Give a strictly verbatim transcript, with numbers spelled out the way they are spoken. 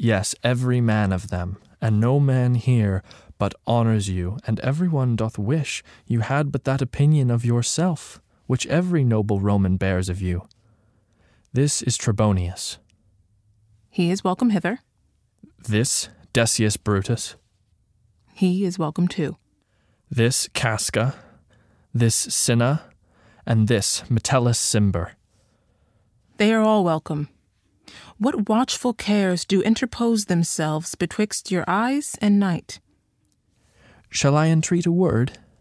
Yes, every man of them, and no man here but honours you, and every one doth wish you had but that opinion of yourself, which every noble Roman bears of you. This is Trebonius. He is welcome hither. This Decius Brutus. He is welcome too. This Casca. This Cinna. And this Metellus Cimber. They are all welcome. What watchful cares do interpose themselves betwixt your eyes and night? Shall I entreat a word?